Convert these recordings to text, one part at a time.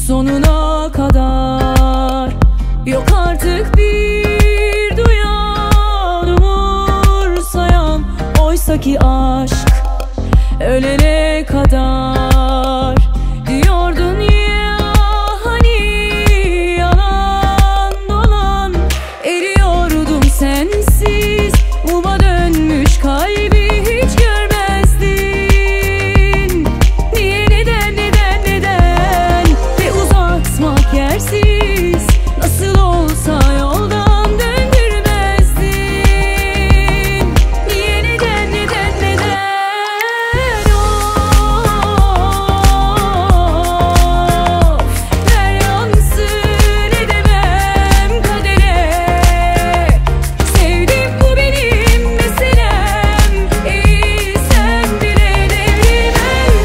sonuna kadar. Yok artık bir duyan, umursayan, oysaki aşk ölene kadar. Diyordun ya hani yalan dolan, eriyordum sensiz, muma dönmüş kalbi hiç görmezdin. Niye, neden, neden, neden? Ve uzatmak yersiz, nasıl olsa yoldan döndürmezdin. Niye, neden, neden, neden? Ver yansın, edemem kadere. Sevdim, bu benim meselem. Eğilsem bile devrim en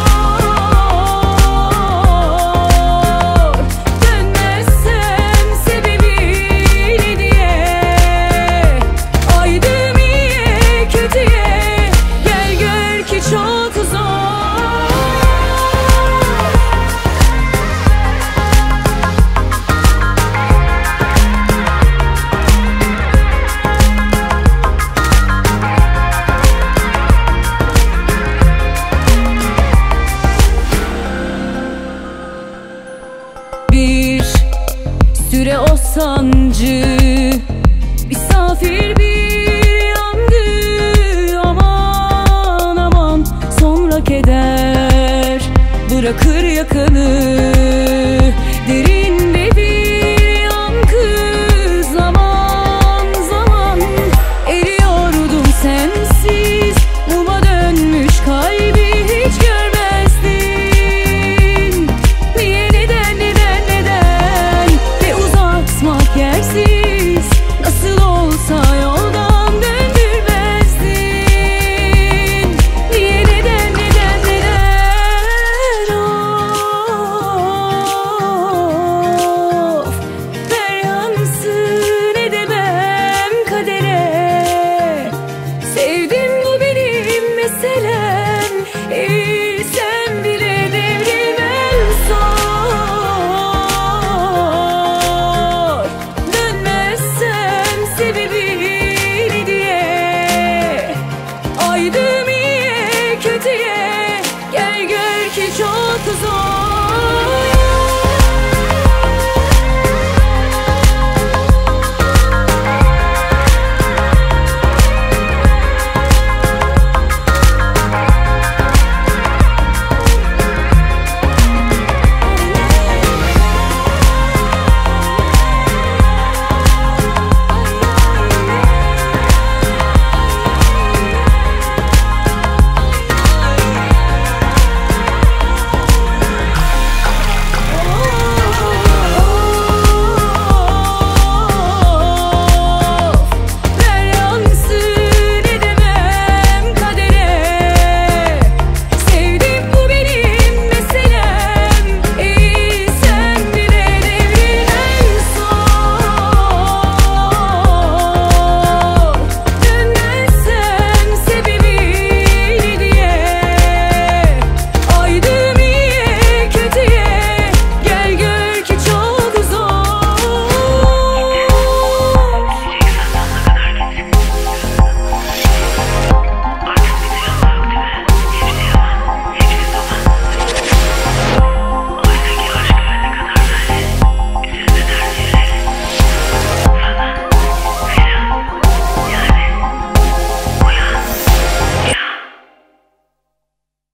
zor. Dönmezsem sebebi ne diye? Aydım iyiye kötüye, gel gör ki çok zor. Bir süre o sancı misafir bir yandı. Aman aman, sonra keder bırakır yakanı.